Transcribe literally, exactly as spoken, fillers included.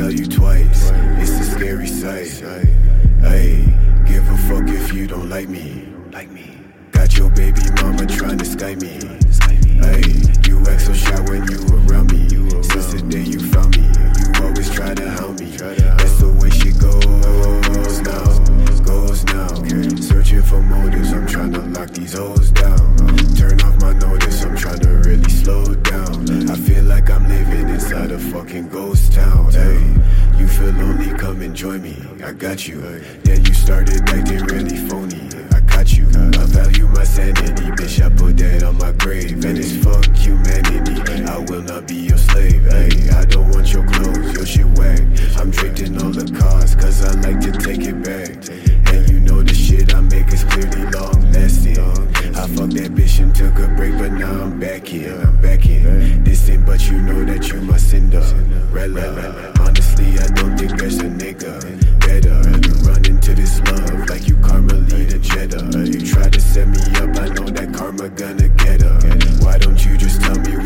tell you twice, it's a scary sight. Hey, give a fuck if you don't like me. Got your baby mama tryna Skype me. Hey, you act so shy when you around me. Since the day you found me, you always try to hound me. That's the way she goes now, goes now. Searching for motives, I'm tryna lock these hoes down. Turn off my notice, I'm tryna really slow down. I feel like I'm living inside a fucking ghost town. Hey, you feel lonely, come and join me. I got you. Then you started acting really phony. I caught you. I value my sanity, bitch. I put that on my grave, and it's fuck humanity. I will not be your slave. Hey, I don't want your clothes, your shit whack. I'm draped in all the cars, cause I like to take it back. And you know the shit I make is clearly long lasting. I fucked that bitch and took a break, but now I'm back here. I'm back in. Distant, but you know that you my Cinderella. Honestly, I don't think there's a nigga better. You run into this love like you Carmelita Jetta. You try to set me up, I know that karma gonna get her. Why don't you just tell me